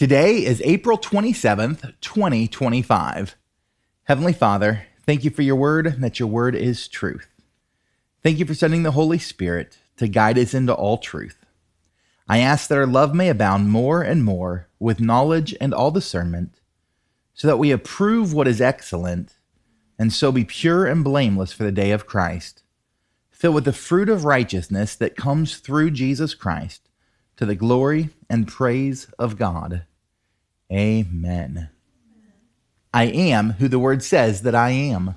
Today is April 27th, 2025. Heavenly Father, thank you for your word, and that your word is truth. Thank you for sending the Holy Spirit to guide us into all truth. I ask that our love may abound more and more with knowledge and all discernment, so that we approve what is excellent, and so be pure and blameless for the day of Christ, filled with the fruit of righteousness that comes through Jesus Christ, to the glory and praise of God. Amen. I am who the word says that I am.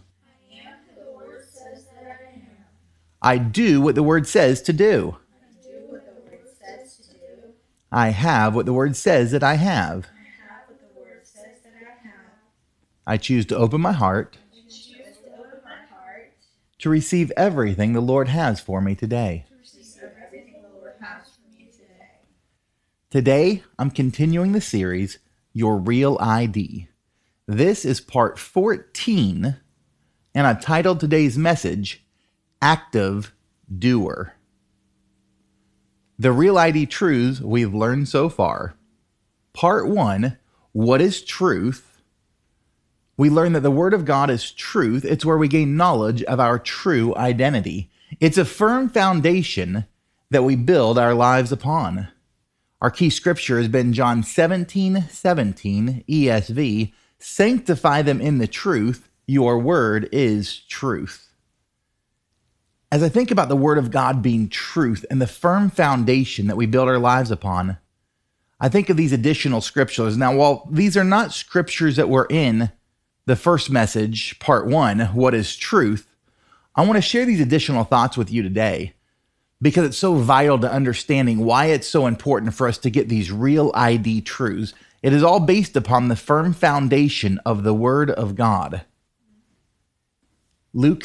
I do what the word says to do. I have what the word says that I have. I choose to open my heart to receive everything the Lord has for me today. Today, I'm continuing the series, Your Real ID. This is part 14, and I've titled today's message, Active Doer. The Real ID truths we've learned so far. Part 1, what is truth? We learn that the Word of God is truth. It's where we gain knowledge of our true identity. It's a firm foundation that we build our lives upon. Our key scripture has been John 17:17 ESV. Sanctify them in the truth. Your word is truth. As I think about the Word of God being truth and the firm foundation that we build our lives upon, I think of these additional scriptures. Now, while these are not scriptures that were in the first message, part 1, what is truth, I want to share these additional thoughts with you today, because it's so vital to understanding why it's so important for us to get these real ID truths. It is all based upon the firm foundation of the Word of God. Luke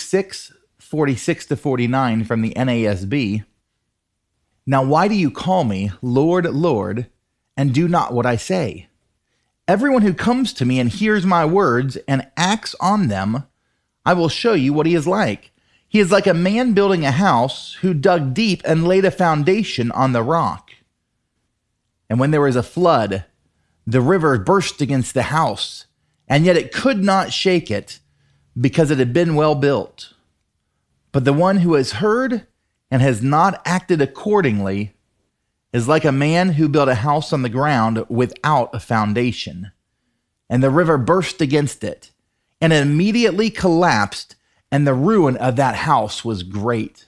6:46-49 from the NASB. Now why do you call me Lord, Lord, and do not what I say? Everyone who comes to me and hears my words and acts on them, I will show you what he is like. He is like a man building a house who dug deep and laid a foundation on the rock. And when there was a flood, the river burst against the house, and yet it could not shake it because it had been well built. But the one who has heard and has not acted accordingly is like a man who built a house on the ground without a foundation. And the river burst against it, and it immediately collapsed, and the ruin of that house was great.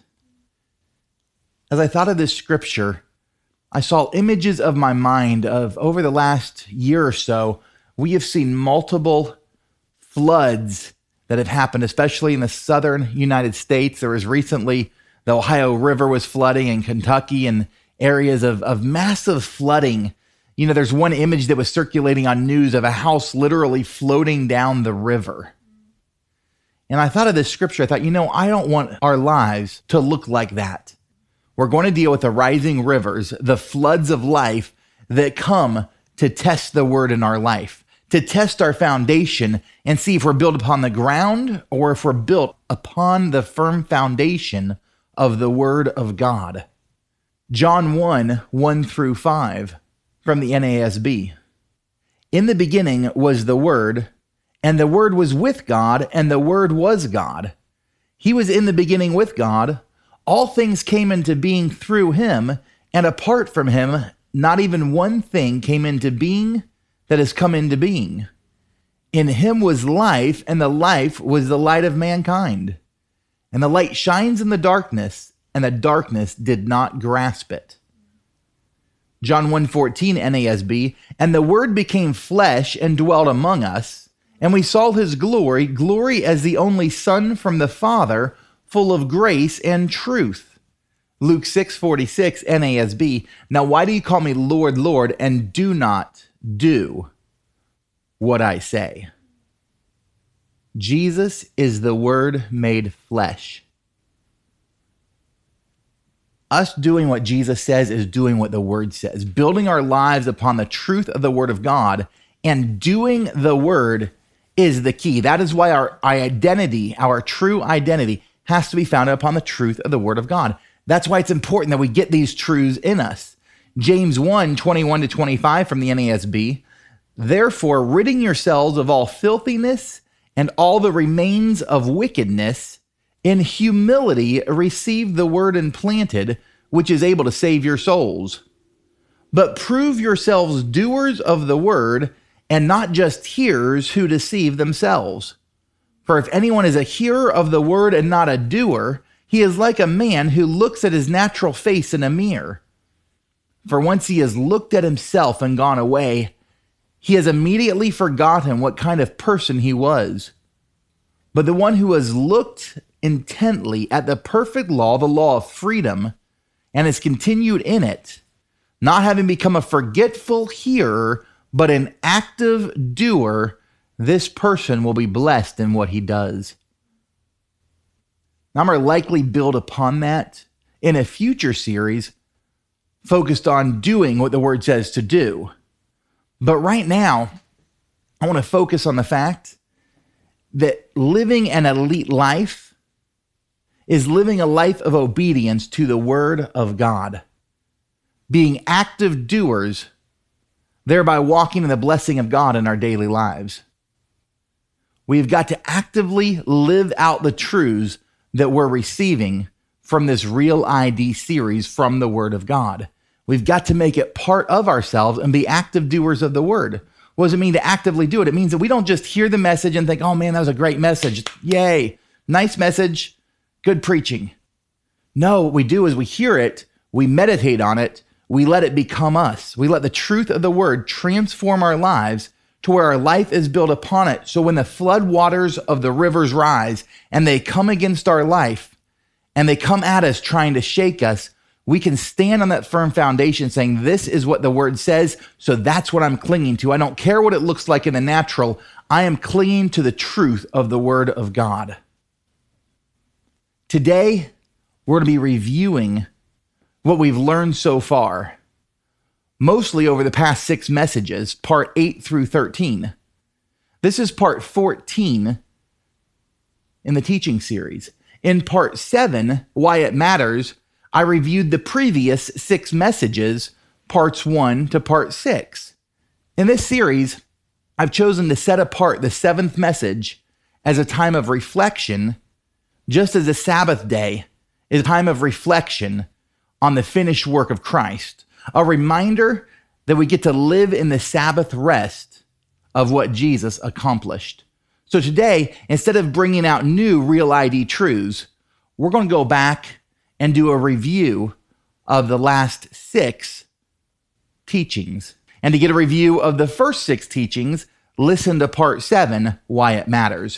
As I thought of this scripture, I saw images of my mind of over the last year or so, we have seen multiple floods that have happened, especially in the southern United States. There was recently, the Ohio River was flooding in Kentucky and areas of massive flooding. You know, there's one image that was circulating on news of a house literally floating down the river. And I thought of this scripture. I thought, I don't want our lives to look like that. We're going to deal with the rising rivers, the floods of life that come to test the word in our life, to test our foundation and see if we're built upon the ground or if we're built upon the firm foundation of the Word of God. John 1:1-5 from the NASB. In the beginning was the Word, and the Word was with God, and the Word was God. He was in the beginning with God. All things came into being through him, and apart from him, not even one thing came into being that has come into being. In him was life, and the life was the light of mankind. And the light shines in the darkness, and the darkness did not grasp it. John 1:14 NASB, and the Word became flesh and dwelt among us, and we saw his glory, glory as the only Son from the Father, full of grace and truth. Luke 6:46 NASB, now why do you call me Lord, Lord, and do not do what I say? Jesus is the Word made flesh. Us doing what Jesus says is doing what the Word says, building our lives upon the truth of the Word of God, and doing the Word is the key. That is why our identity, our true identity, has to be founded upon the truth of the Word of God. That's why it's important that we get these truths in us. James 1:21-25 from the NASB. Therefore, ridding yourselves of all filthiness and all the remains of wickedness, in humility receive the word implanted, which is able to save your souls. But prove yourselves doers of the word, and not just hearers who deceive themselves. For if anyone is a hearer of the word and not a doer, he is like a man who looks at his natural face in a mirror. For once he has looked at himself and gone away, he has immediately forgotten what kind of person he was. But the one who has looked intently at the perfect law, the law of freedom, and has continued in it, not having become a forgetful hearer, but an active doer, this person will be blessed in what he does. Now, I'm going to likely build upon that in a future series focused on doing what the word says to do. But right now, I want to focus on the fact that living an elite life is living a life of obedience to the word of God, being active doers, thereby walking in the blessing of God in our daily lives. We've got to actively live out the truths that we're receiving from this Real ID series from the Word of God. We've got to make it part of ourselves and be active doers of the Word. What does it mean to actively do it? It means that we don't just hear the message and think, oh man, that was a great message. Yay, nice message, good preaching. No, what we do is we hear it, we meditate on it, we let it become us. We let the truth of the Word transform our lives to where our life is built upon it. So when the flood waters of the rivers rise and they come against our life and they come at us trying to shake us, we can stand on that firm foundation saying, this is what the word says, so that's what I'm clinging to. I don't care what it looks like in the natural. I am clinging to the truth of the word of God. Today, we're going to be reviewing what we've learned so far, mostly over the past 6 messages, part 8 through 13. This is part 14 in the teaching series. In part 7, Why It Matters, I reviewed the previous 6 messages, parts 1 to part 6. In this series, I've chosen to set apart the 7th message as a time of reflection, just as a Sabbath day is a time of reflection on the finished work of Christ. A reminder that we get to live in the Sabbath rest of what Jesus accomplished. So today, instead of bringing out new Real ID truths, we're going to go back and do a review of the last 6 teachings. And to get a review of the first 6 teachings, listen to part 7, Why It Matters.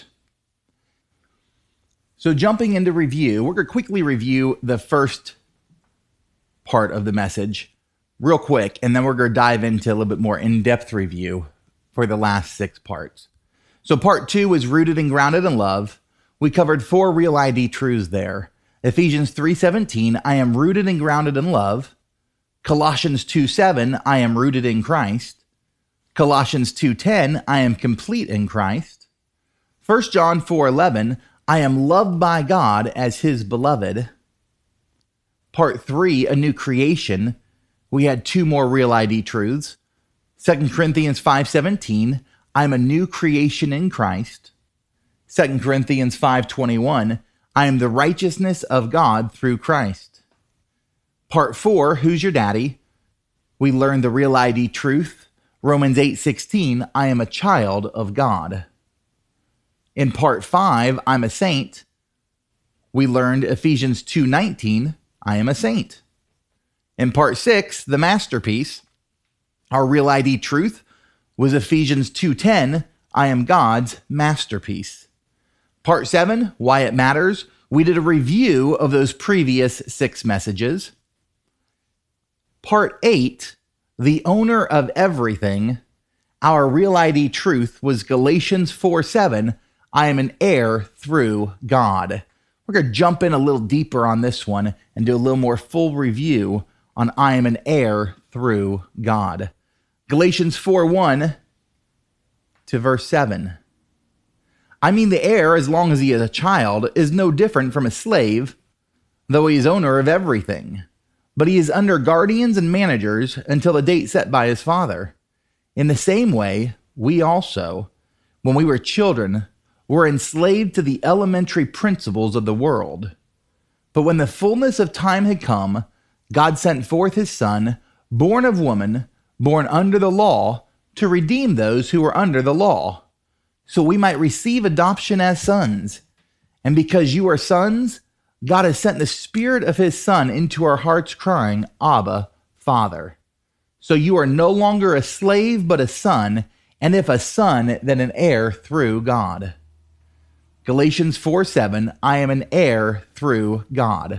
So jumping into review, we're going to quickly review the first part of the message real quick, and then we're going to dive into a little bit more in-depth review for the last 6 parts. So part 2 is rooted and grounded in love. We covered 4 Real ID truths there. Ephesians 3:17, I am rooted and grounded in love. Colossians 2:7, I am rooted in Christ. Colossians 2:10, I am complete in Christ. 1 John 4:11, I am loved by God as his beloved. Part 3, a new creation. We had 2 more Real ID truths. 2 Corinthians 5:17, I am a new creation in Christ. 2 Corinthians 5:21, I am the righteousness of God through Christ. Part 4, Who's Your Daddy? We learned the Real ID truth. Romans 8:16, I am a child of God. In part 5, I'm a saint, we learned Ephesians 2:19, I am a saint. In part 6, the masterpiece, our Real ID truth was Ephesians 2:10, I am God's masterpiece. Part 7, Why It Matters, we did a review of those previous 6 messages. Part 8, The Owner of Everything, our Real ID truth was Galatians 4:7, I am an heir through God. We're going to jump in a little deeper on this one and do a little more full review on I am an heir through God. Galatians 4:1 to verse 7. I mean, the heir, as long as he is a child, is no different from a slave, though he is owner of everything. but he is under guardians and managers until the date set by his father. In the same way, we also, when we were children, were enslaved to the elementary principles of the world. But when the fullness of time had come, God sent forth his Son, born of woman, born under the law, to redeem those who were under the law, so we might receive adoption as sons. And because you are sons, God has sent the Spirit of his Son into our hearts, crying, Abba, Father. So you are no longer a slave, but a son, and if a son, then an heir through God. Galatians 4:7, I am an heir through God.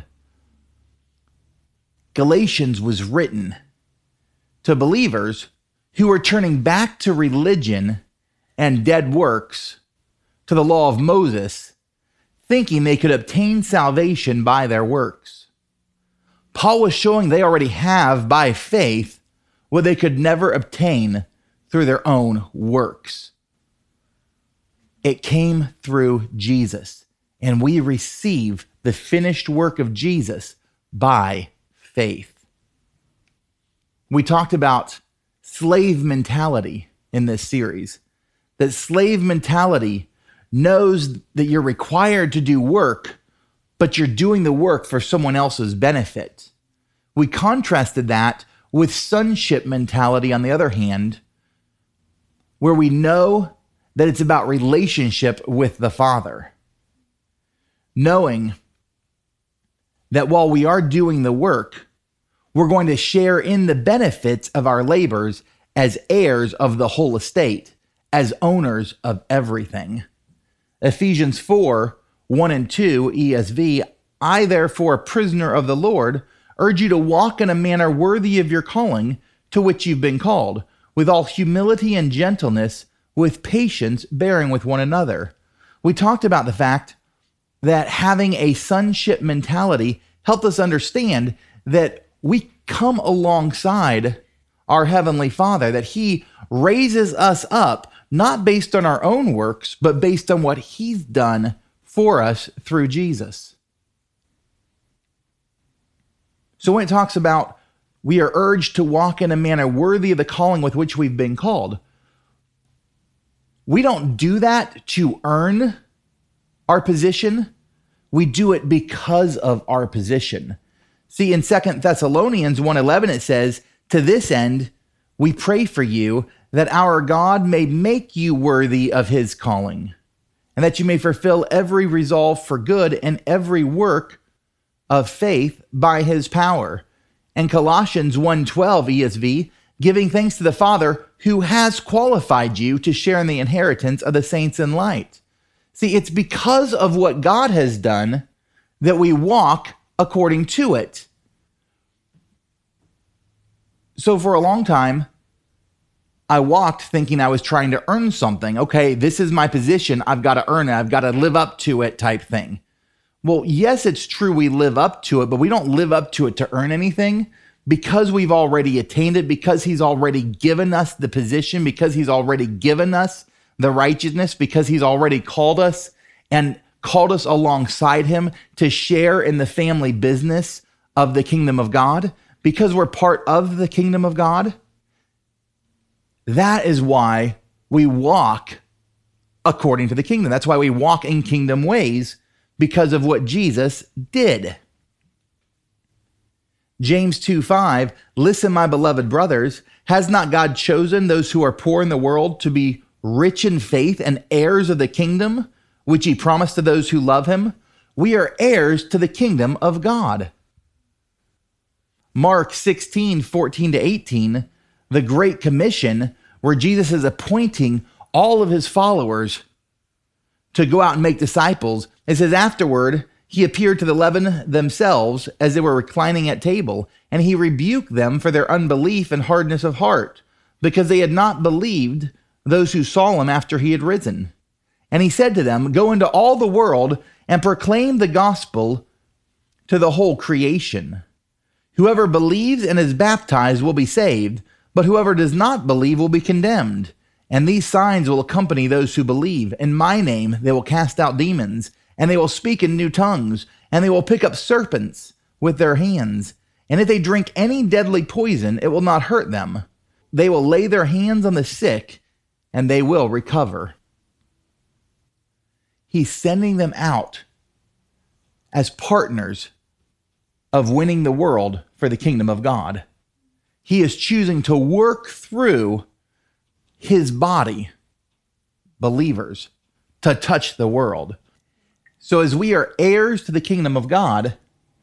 Galatians was written to believers who were turning back to religion and dead works, to the law of Moses, thinking they could obtain salvation by their works. Paul was showing they already have, by faith, what they could never obtain through their own works. It came through Jesus, and we receive the finished work of Jesus by faith. We talked about slave mentality in this series. That slave mentality knows that you're required to do work, but you're doing the work for someone else's benefit. We contrasted that with sonship mentality, on the other hand, where we know that it's about relationship with the Father. Knowing that while we are doing the work, we're going to share in the benefits of our labors as heirs of the whole estate, as owners of everything. Ephesians 4:1-2 ESV, I therefore, a prisoner of the Lord, urge you to walk in a manner worthy of your calling to which you've been called, with all humility and gentleness, with patience, bearing with one another. We talked about the fact that having a sonship mentality helped us understand that we come alongside our Heavenly Father, that he raises us up, not based on our own works, but based on what he's done for us through Jesus. So when it talks about we are urged to walk in a manner worthy of the calling with which we've been called, we don't do that to earn our position. We do it because of our position. See, in 2 Thessalonians 1:11, it says, to this end, we pray for you that our God may make you worthy of his calling, and that you may fulfill every resolve for good and every work of faith by his power. And Colossians 1:12 ESV, giving thanks to the Father who has qualified you to share in the inheritance of the saints in light. See, it's because of what God has done that we walk according to it. So for a long time, I walked thinking I was trying to earn something. Okay, this is my position. I've got to earn it. I've got to live up to it type thing. Well, yes, it's true we live up to it, but we don't live up to it to earn anything, because we've already attained it, because he's already given us the position, because he's already given us the righteousness, because he's already called us and called us alongside him to share in the family business of the kingdom of God, because we're part of the kingdom of God. That is why we walk according to the kingdom. That's why we walk in kingdom ways, because of what Jesus did. James 2:5, listen, my beloved brothers, has not God chosen those who are poor in the world to be rich in faith and heirs of the kingdom, which he promised to those who love him? We are heirs to the kingdom of God. Mark 16:14-18, the Great Commission, where Jesus is appointing all of his followers to go out and make disciples. It says, afterward, he appeared to the 11 themselves as they were reclining at table, and he rebuked them for their unbelief and hardness of heart, because they had not believed those who saw him after he had risen. And he said to them, go into all the world and proclaim the gospel to the whole creation. Whoever believes and is baptized will be saved, but whoever does not believe will be condemned. And these signs will accompany those who believe. In my name they will cast out demons, and they will speak in new tongues, and they will pick up serpents with their hands. And if they drink any deadly poison, it will not hurt them. They will lay their hands on the sick, and they will recover. He's sending them out as partners of winning the world for the kingdom of God. He is choosing to work through his body, believers, to touch the world. So as we are heirs to the kingdom of God,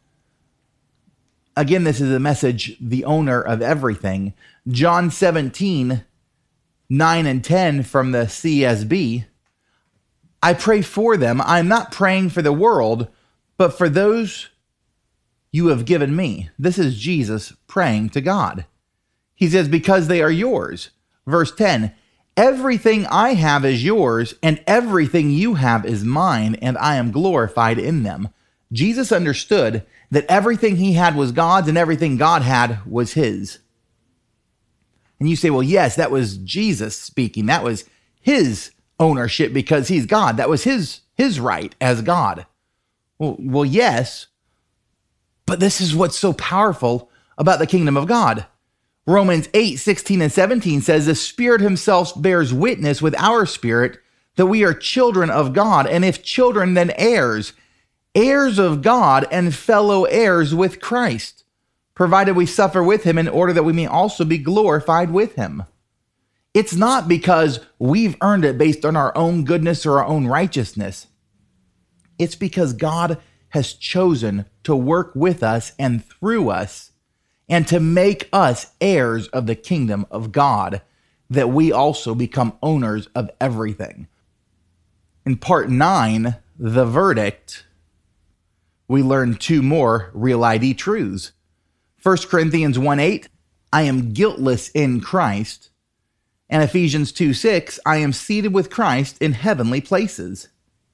again, this is a message, the owner of everything. John 17, 9 and 10 from the CSB. I pray for them. I'm not praying for the world, but for those you have given me. This is Jesus praying to God. He says, because they are yours. Verse 10, everything I have is yours, and everything you have is mine, and I am glorified in them. Jesus understood that everything he had was God's, and everything God had was his. And you say, well, yes, that was Jesus speaking. That was his ownership because he's God. That was his right as God. Well, yes, but this is what's so powerful about the kingdom of God. Romans 8, 16 and 17 says, the Spirit himself bears witness with our spirit that we are children of God, and if children, then heirs, heirs of God and fellow heirs with Christ, provided we suffer with him in order that we may also be glorified with him. It's not because we've earned it based on our own goodness or our own righteousness. It's because God has chosen to work with us and through us and to make us heirs of the kingdom of God, that we also become owners of everything. In part 9, the verdict, we learn 2 more real ID truths. 1 Corinthians 1:8, I am guiltless in Christ. And Ephesians 2:6, I am seated with Christ in heavenly places.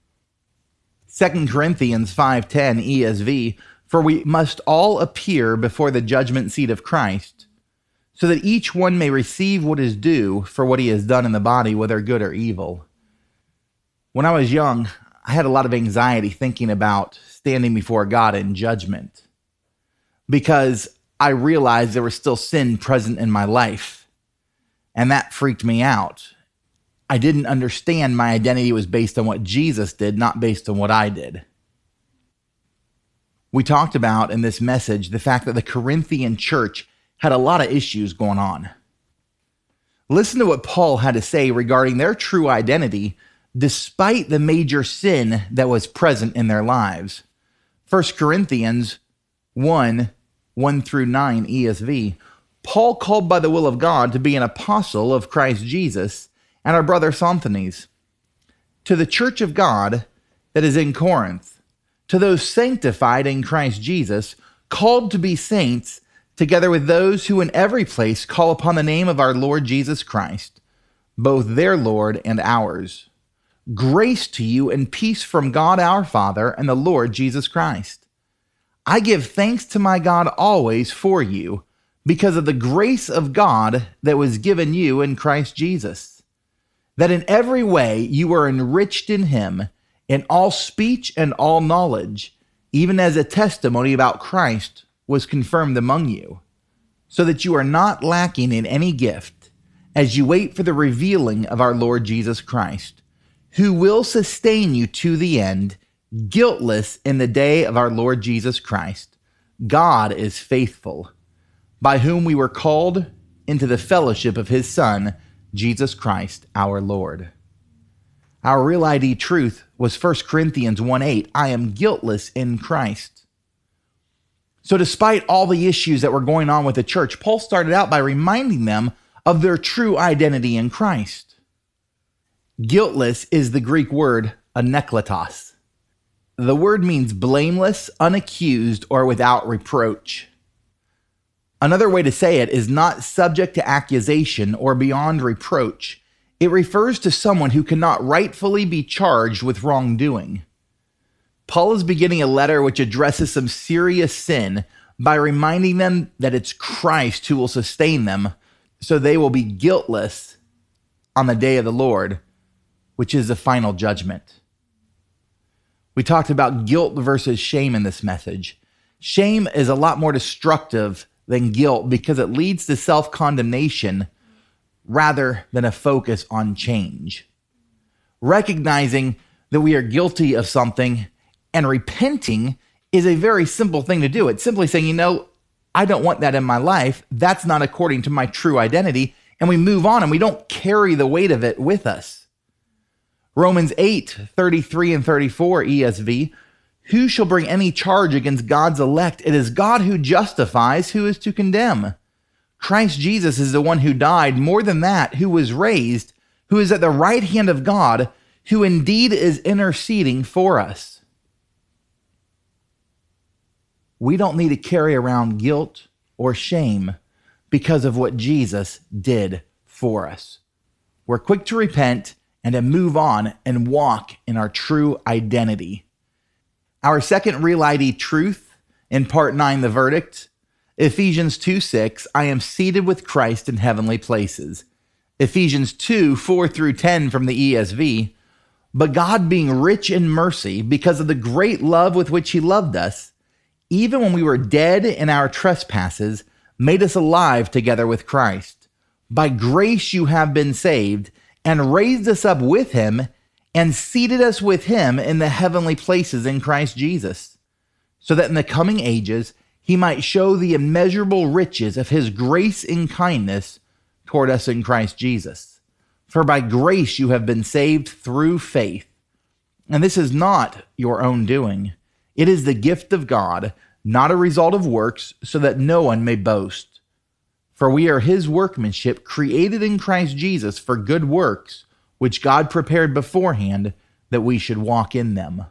2 Corinthians 5:10 ESV, for we must all appear before the judgment seat of Christ, so that each one may receive what is due for what he has done in the body, whether good or evil. When I was young, I had a lot of anxiety thinking about standing before God in judgment, because I realized there was still sin present in my life, and that freaked me out. I didn't understand my identity was based on what Jesus did, not based on what I did. We talked about in this message the fact that the Corinthian church had a lot of issues going on. Listen to what Paul had to say regarding their true identity despite the major sin that was present in their lives. 1 Corinthians 1, 1 through 9 ESV. Paul, called by the will of God to be an apostle of Christ Jesus, and our brother Sosthenes, to the church of God that is in Corinth, to those sanctified in Christ Jesus, called to be saints, together with those who in every place call upon the name of our Lord Jesus Christ, both their Lord and ours. Grace to you and peace from God our Father and the Lord Jesus Christ. I give thanks to my God always for you, because of the grace of God that was given you in Christ Jesus, that in every way you are enriched in him, in all speech and all knowledge, even as a testimony about Christ was confirmed among you, so that you are not lacking in any gift, as you wait for the revealing of our Lord Jesus Christ, who will sustain you to the end, guiltless in the day of our Lord Jesus Christ. God is faithful, by whom we were called into the fellowship of his Son, Jesus Christ, our Lord. Our real ID truth was 1 Corinthians 1:8, I am guiltless in Christ. So despite all the issues that were going on with the church, Paul started out by reminding them of their true identity in Christ. Guiltless is the Greek word anekletos. The word means blameless, unaccused, or without reproach. Another way to say it is not subject to accusation or beyond reproach. It refers to someone who cannot rightfully be charged with wrongdoing. Paul is beginning a letter which addresses some serious sin by reminding them that it's Christ who will sustain them, so they will be guiltless on the day of the Lord, which is the final judgment. We talked about guilt versus shame in this message. Shame is a lot more destructive than guilt because it leads to self-condemnation rather than a focus on change. Recognizing that we are guilty of something and repenting is a very simple thing to do. It's simply saying, I don't want that in my life. That's not according to my true identity. And we move on and we don't carry the weight of it with us. Romans 8:33 and 34 ESV, who shall bring any charge against God's elect? It is God who justifies. Who is to condemn? Christ Jesus is the one who died, more than that, who was raised, who is at the right hand of God, who indeed is interceding for us. We don't need to carry around guilt or shame because of what Jesus did for us. We're quick to repent and to move on and walk in our true identity. Our second real ID truth in part 9, the verdict, Ephesians 2:6, I am seated with Christ in heavenly places. Ephesians 2:4 through 10 from the ESV, but God being rich in mercy because of the great love with which he loved us, even when we were dead in our trespasses, made us alive together with Christ. By grace you have been saved, and raised us up with him, and seated us with him in the heavenly places in Christ Jesus, so that in the coming ages he might show the immeasurable riches of his grace and kindness toward us in Christ Jesus. For by grace you have been saved through faith. And this is not your own doing. It is the gift of God, not a result of works, so that no one may boast. For we are his workmanship, created in Christ Jesus for good works, which God prepared beforehand that we should walk in them.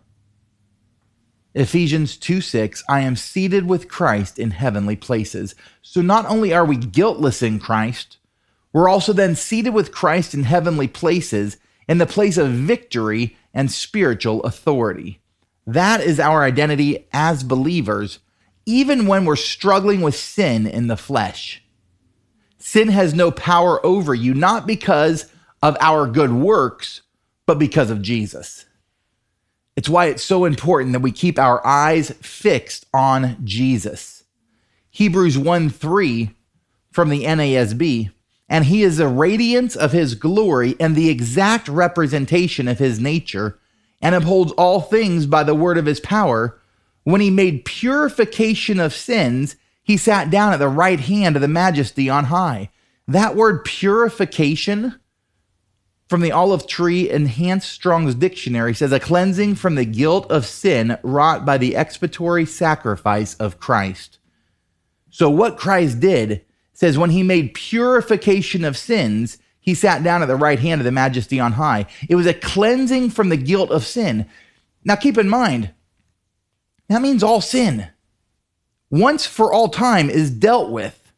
Ephesians 2:6, I am seated with Christ in heavenly places. So not only are we guiltless in Christ, we're also then seated with Christ in heavenly places, in the place of victory and spiritual authority. That is our identity as believers, even when we're struggling with sin in the flesh. Sin has no power over you, not because of our good works, but because of Jesus. It's why it's so important that we keep our eyes fixed on Jesus. Hebrews 1:3 from the NASB, and he is the radiance of his glory and the exact representation of his nature, and upholds all things by the word of his power. When he made purification of sins, he sat down at the right hand of the majesty on high. That word purification from the Olive Tree Enhanced Strong's Dictionary says a cleansing from the guilt of sin wrought by the expiatory sacrifice of Christ. So what Christ did says when he made purification of sins, he sat down at the right hand of the majesty on high. It was a cleansing from the guilt of sin. Now keep in mind, that means all sin, once for all time, is dealt with.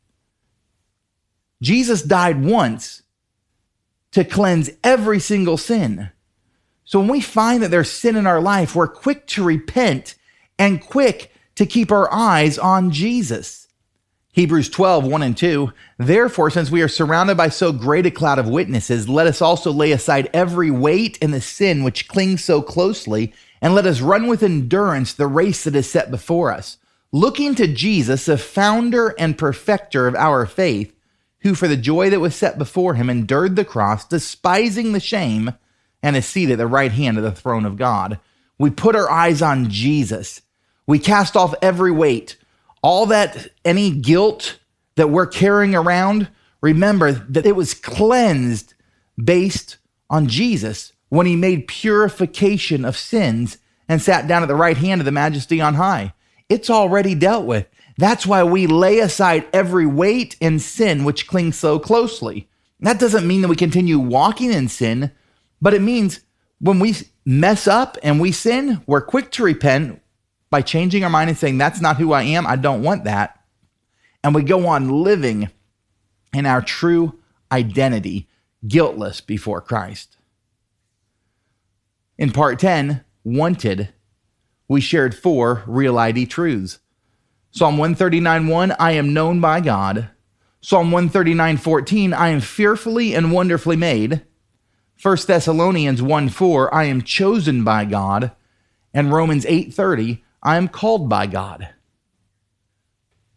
Jesus died once to cleanse every single sin. So when we find that there's sin in our life, we're quick to repent and quick to keep our eyes on Jesus. Hebrews 12:1 and 2, therefore, since we are surrounded by so great a cloud of witnesses, let us also lay aside every weight and the sin which clings so closely, and let us run with endurance the race that is set before us, looking to Jesus, the founder and perfecter of our faith, who for the joy that was set before him endured the cross, despising the shame, and is seated at the right hand of the throne of God. We put our eyes on Jesus. We cast off every weight, all that, any guilt that we're carrying around. Remember that it was cleansed based on Jesus when he made purification of sins and sat down at the right hand of the majesty on high. It's already dealt with. That's why we lay aside every weight and sin which clings so closely. That doesn't mean that we continue walking in sin, but it means when we mess up and we sin, we're quick to repent by changing our mind and saying, that's not who I am. I don't want that. And we go on living in our true identity, guiltless before Christ. In part 10, Wanted, we shared 4 real ID truths. Psalm 139:1, I am known by God. Psalm 139:14, I am fearfully and wonderfully made. 1 Thessalonians 1:4, I am chosen by God. And Romans 8:30, I am called by God.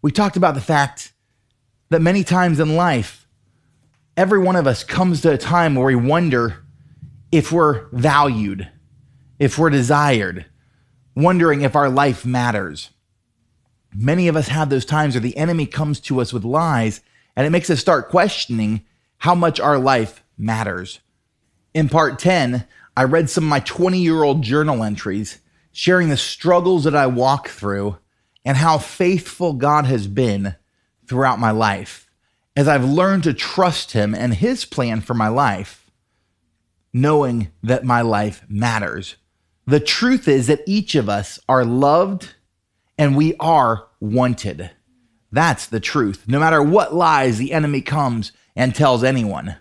We talked about the fact that many times in life, every one of us comes to a time where we wonder if we're valued, if we're desired, wondering if our life matters. Many of us have those times where the enemy comes to us with lies, and it makes us start questioning how much our life matters. In part 10, I read some of my 20-year-old journal entries, sharing the struggles that I walk through and how faithful God has been throughout my life as I've learned to trust him and his plan for my life, knowing that my life matters. The truth is that each of us are loved and we are wanted. That's the truth, no matter what lies the enemy comes and tells anyone.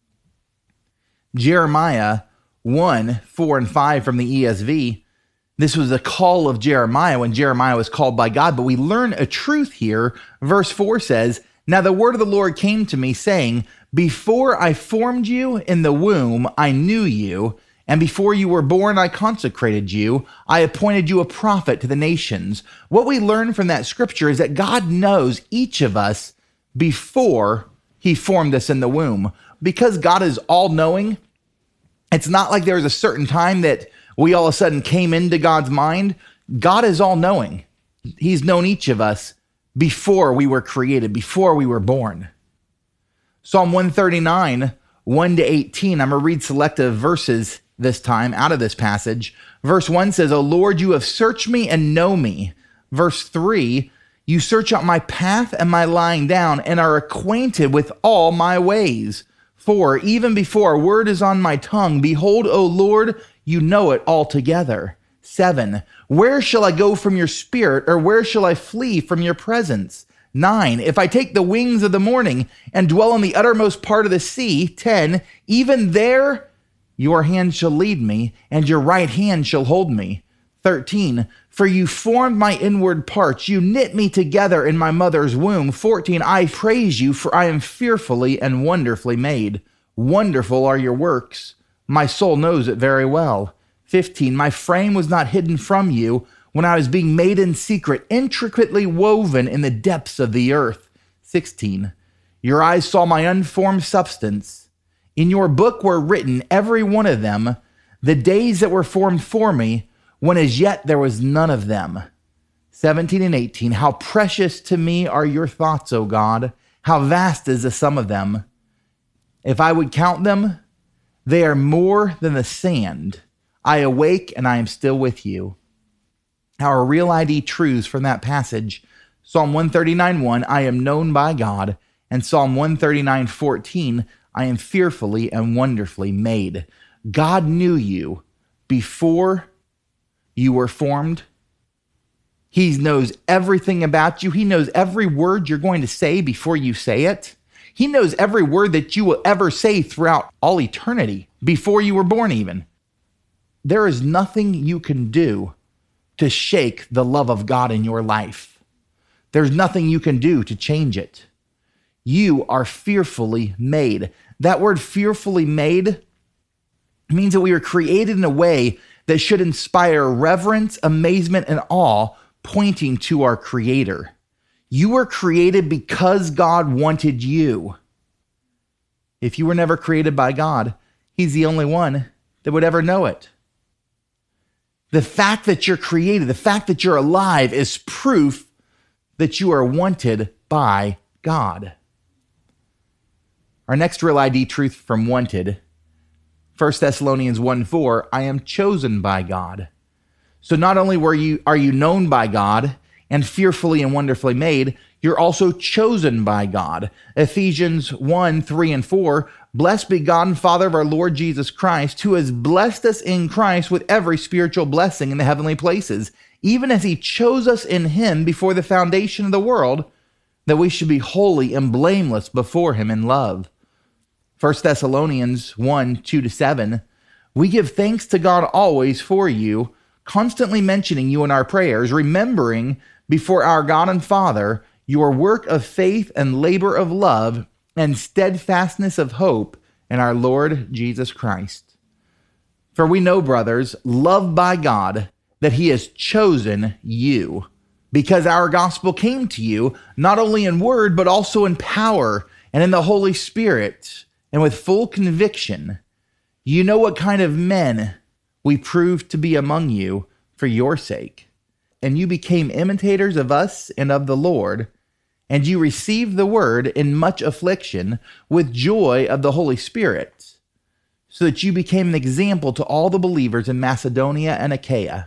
Jeremiah 1, 4, and 5 from the ESV. This was the call of Jeremiah when Jeremiah was called by God. But we learn a truth here. Verse 4 says, "Now the word of the Lord came to me, saying, Before I formed you in the womb, I knew you, and before you were born, I consecrated you. I appointed you a prophet to the nations." What we learn from that scripture is that God knows each of us before he formed us in the womb. Because God is all-knowing, it's not like there was a certain time that we all of a sudden came into God's mind. God is all-knowing. He's known each of us before we were created, before we were born. Psalm 139, 1 to 18. I'm going to read selective verses this time out of this passage. Verse 1 says, "O Lord, you have searched me and know me." Verse 3, "You search out my path and my lying down and are acquainted with all my ways. 4, even before a word is on my tongue, behold, O Lord, you know it altogether." 7, "Where shall I go from your spirit, or where shall I flee from your presence?" 9, "If I take the wings of the morning and dwell in the uttermost part of the sea." 10, "Even there your hand shall lead me, and your right hand shall hold me." 13, "For you formed my inward parts. You knit me together in my mother's womb." 14, "I praise you, for I am fearfully and wonderfully made. Wonderful are your works. My soul knows it very well." 15, "My frame was not hidden from you when I was being made in secret, intricately woven in the depths of the earth." 16, "Your eyes saw my unformed substance. In your book were written, every one of them, the days that were formed for me, when as yet there was none of them." 17 and 18, "How precious to me are your thoughts, O God. How vast is the sum of them. If I would count them, they are more than the sand. I awake and I am still with you." Our real ID truths from that passage: Psalm 139:1, "I am known by God," and Psalm 139:14, "I am fearfully and wonderfully made." God knew you before you were formed. He knows everything about you. He knows every word you're going to say before you say it. He knows every word that you will ever say throughout all eternity, before you were born even. There is nothing you can do to shake the love of God in your life. There's nothing you can do to change it. You are fearfully made. That word fearfully made means that we were created in a way that should inspire reverence, amazement, and awe, pointing to our Creator. You were created because God wanted you. If you were never created by God, He's the only one that would ever know it. The fact that you're created, the fact that you're alive, is proof that you are wanted by God. Our next real ID truth from wanted: 1 Thessalonians 1:4, "I am chosen by God." So not only are you known by God and fearfully and wonderfully made, you're also chosen by God. Ephesians 1:3 and 4, "Blessed be God and Father of our Lord Jesus Christ, who has blessed us in Christ with every spiritual blessing in the heavenly places, even as he chose us in him before the foundation of the world, that we should be holy and blameless before him in love." 1 Thessalonians 1:2-7, "We give thanks to God always for you, constantly mentioning you in our prayers, remembering before our God and Father your work of faith and labor of love and steadfastness of hope in our Lord Jesus Christ. For we know, brothers, loved by God, that he has chosen you because our gospel came to you, not only in word, but also in power and in the Holy Spirit, and with full conviction. You know what kind of men we proved to be among you for your sake. And you became imitators of us and of the Lord, and you received the word in much affliction with joy of the Holy Spirit, so that you became an example to all the believers in Macedonia and Achaia.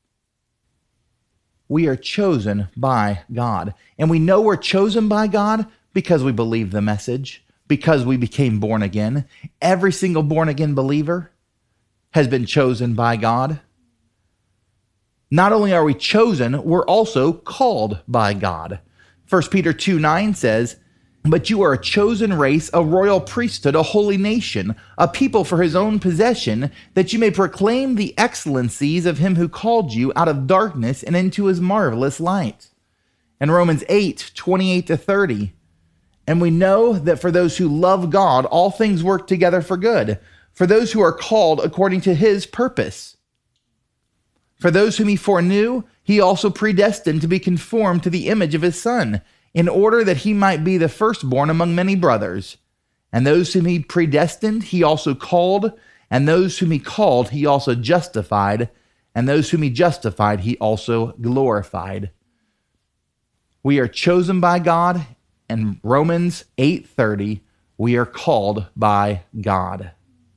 We are chosen by God. And we know we're chosen by God because we believe the message, because we became born again. Every single born again believer has been chosen by God. Not only are we chosen, we're also called by God. 1 Peter 2:9 says, "But you are a chosen race, a royal priesthood, a holy nation, a people for his own possession, that you may proclaim the excellencies of him who called you out of darkness and into his marvelous light." In Romans 8:28-30, "And we know that for those who love God, all things work together for good, for those who are called according to his purpose. For those whom he foreknew, he also predestined to be conformed to the image of his Son, in order that he might be the firstborn among many brothers. And those whom he predestined, he also called, and those whom he called, he also justified, and those whom he justified, he also glorified." We are chosen by God, and Romans 8:30, we are called by God.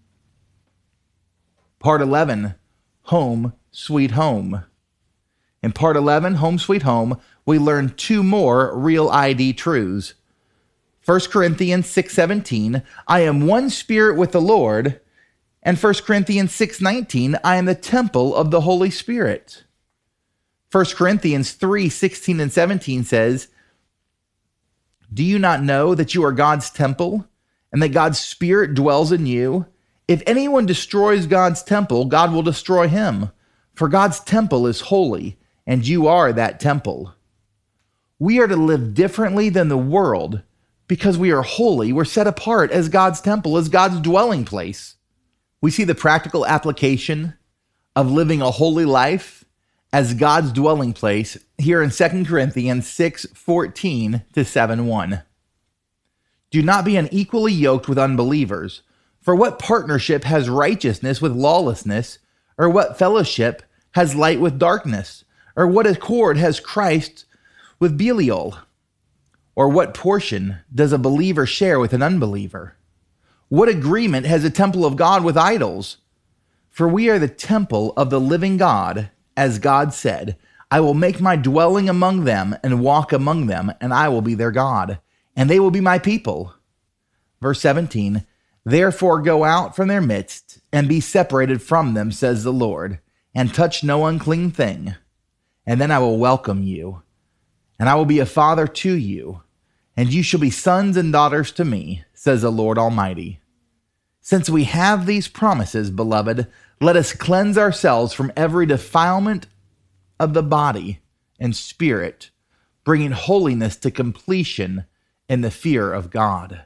Part 11, Home Sweet Home. In Part 11, Home Sweet Home, we learn two more real ID truths. 1 Corinthians 6:17, "I am one spirit with the Lord," and 1 Corinthians 6:19, "I am the temple of the Holy Spirit." 1 Corinthians 3:16 and 17 says, "Do you not know that you are God's temple, and that God's Spirit dwells in you? If anyone destroys God's temple, God will destroy him. For God's temple is holy, and you are that temple." We are to live differently than the world because we are holy. We're set apart as God's temple, as God's dwelling place. We see the practical application of living a holy life as God's dwelling place here in 2 Corinthians 6:14-7:1. "Do not be unequally yoked with unbelievers. For what partnership has righteousness with lawlessness? Or what fellowship has light with darkness? Or what accord has Christ with Belial? Or what portion does a believer share with an unbeliever? What agreement has the temple of God with idols? For we are the temple of the living God, as God said, 'I will make my dwelling among them and walk among them, and I will be their God, and they will be my people.' Verse 17, "Therefore go out from their midst and be separated from them, says the Lord, and touch no unclean thing. And then I will welcome you, and I will be a father to you, and you shall be sons and daughters to me, says the Lord Almighty. Since we have these promises, beloved, let us cleanse ourselves from every defilement of the body and spirit, bringing holiness to completion in the fear of God."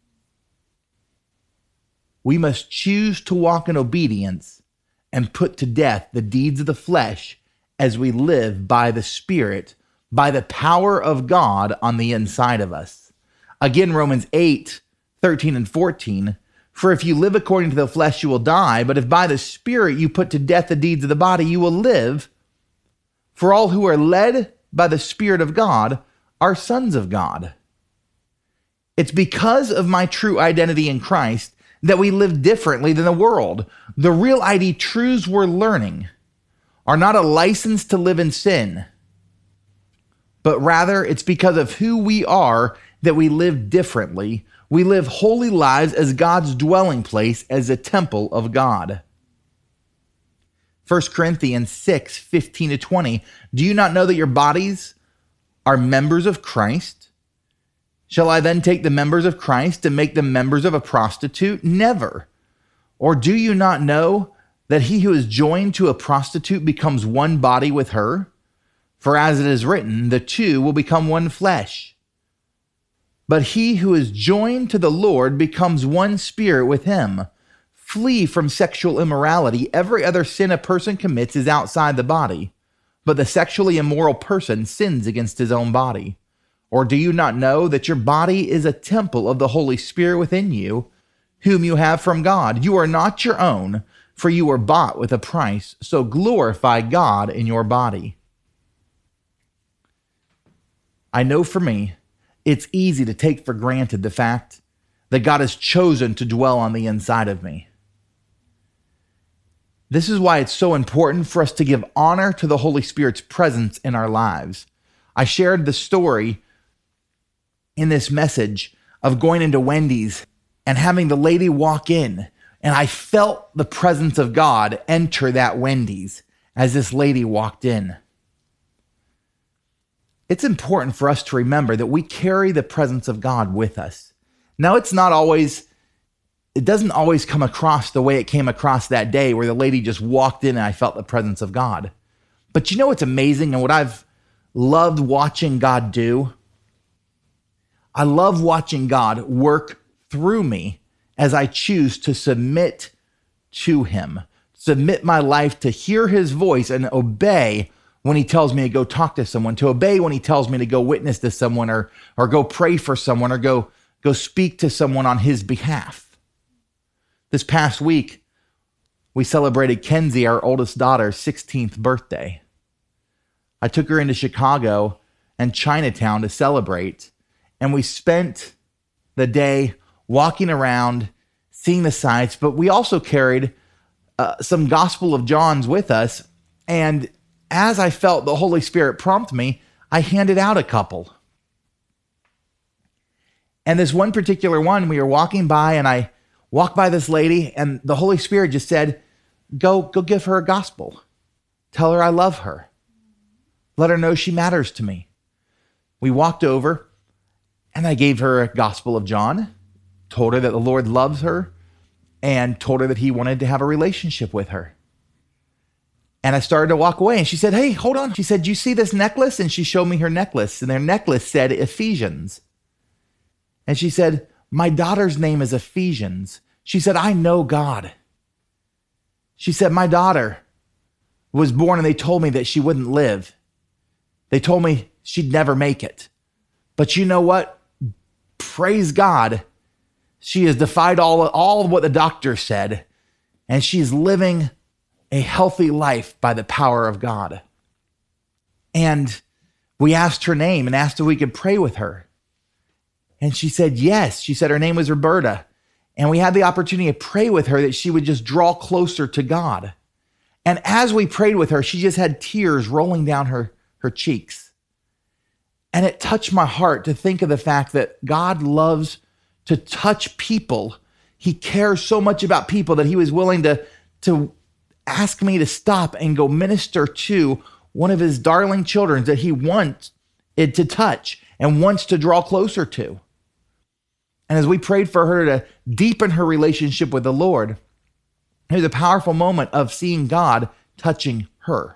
We must choose to walk in obedience and put to death the deeds of the flesh as we live by the Spirit, by the power of God on the inside of us. Again, Romans 8:13 and 14, "For if you live according to the flesh, you will die, but if by the Spirit you put to death the deeds of the body, you will live. For all who are led by the Spirit of God are sons of God." It's because of my true identity in Christ that we live differently than the world. The real ID truths we're learning are not a license to live in sin, but rather it's because of who we are that we live differently. We live holy lives as God's dwelling place, as a temple of God. 1 Corinthians 6:15-20, "Do you not know that your bodies are members of Christ? Shall I then take the members of Christ and make them members of a prostitute? Never. Or do you not know that he who is joined to a prostitute becomes one body with her? For as it is written, the two will become one flesh. But he who is joined to the Lord becomes one spirit with him. Flee from sexual immorality. Every other sin a person commits is outside the body, but the sexually immoral person sins against his own body. Or do you not know that your body is a temple of the Holy Spirit within you, whom you have from God? You are not your own, for you were bought with a price. So glorify God in your body. I know for me, it's easy to take for granted the fact that God has chosen to dwell on the inside of me. This is why it's so important for us to give honor to the Holy Spirit's presence in our lives. I shared the story in this message of going into Wendy's and having the lady walk in, and I felt the presence of God enter that Wendy's as this lady walked in. It's important for us to remember that we carry the presence of God with us. Now, it doesn't always come across the way it came across that day where the lady just walked in and I felt the presence of God. But you know what's amazing and what I've loved watching God do? I love watching God work through me as I choose to submit to him, submit my life to hear his voice and obey when he tells me to go talk to someone, to obey when he tells me to go witness to someone or go pray for someone or go speak to someone on his behalf. This past week, we celebrated Kenzie, our oldest daughter's 16th birthday. I took her into Chicago and Chinatown to celebrate, and we spent the day walking around, seeing the sights, but we also carried some Gospel of John's with us, and as I felt the Holy Spirit prompt me, I handed out a couple. And this one particular one, we were walking by, and I walked by this lady, and the Holy Spirit just said, go give her a gospel. Tell her I love her. Let her know she matters to me. We walked over, and I gave her a Gospel of John, told her that the Lord loves her, and told her that he wanted to have a relationship with her. And I started to walk away, and she said, hey, hold on. She said, do you see this necklace? And she showed me her necklace, and their necklace said Ephesians. And she said, my daughter's name is Ephesians. She said, I know God. She said, my daughter was born, and they told me that she wouldn't live. They told me she'd never make it. But you know what? Praise God. She has defied all of what the doctor said, and she's living a healthy life by the power of God. And we asked her name and asked if we could pray with her. And she said yes. She said her name was Roberta. And we had the opportunity to pray with her that she would just draw closer to God. And as we prayed with her, she just had tears rolling down her cheeks. And it touched my heart to think of the fact that God loves to touch people. He cares so much about people that he was willing to ask me to stop and go minister to one of his darling children that he wants it to touch and wants to draw closer to. And as we prayed for her to deepen her relationship with the Lord, it was a powerful moment of seeing God touching her.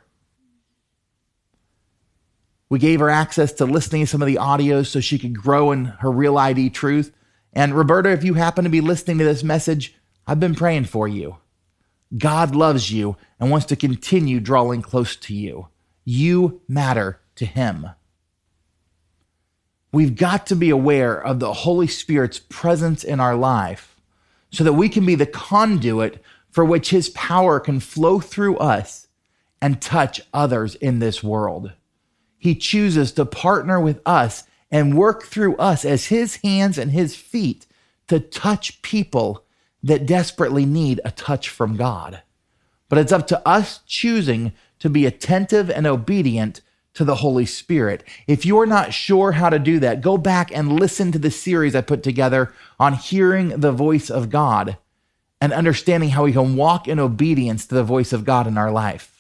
We gave her access to listening to some of the audios so she could grow in her real ID truth. And Roberta, if you happen to be listening to this message, I've been praying for you. God loves you and wants to continue drawing close to you. You matter to him. We've got to be aware of the Holy Spirit's presence in our life so that we can be the conduit for which his power can flow through us and touch others in this world. He chooses to partner with us and work through us as his hands and his feet to touch people that desperately need a touch from God. But it's up to us choosing to be attentive and obedient to the Holy Spirit. If you're not sure how to do that, go back and listen to the series I put together on hearing the voice of God and understanding how we can walk in obedience to the voice of God in our life.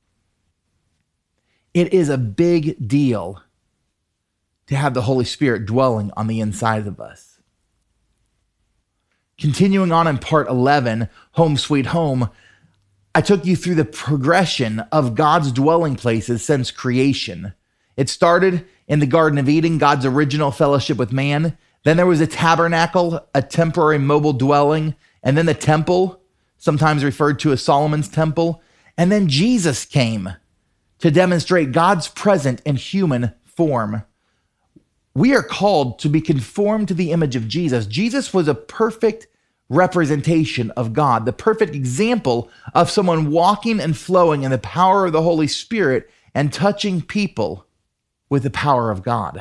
It is a big deal to have the Holy Spirit dwelling on the inside of us. Continuing on in part 11, Home Sweet Home, I took you through the progression of God's dwelling places since creation. It started in the Garden of Eden, God's original fellowship with man. Then there was a tabernacle, a temporary mobile dwelling, and then the temple, sometimes referred to as Solomon's temple. And then Jesus came to demonstrate God's presence in human form. We are called to be conformed to the image of Jesus. Jesus was a perfect representation of God, the perfect example of someone walking and flowing in the power of the Holy Spirit and touching people with the power of God.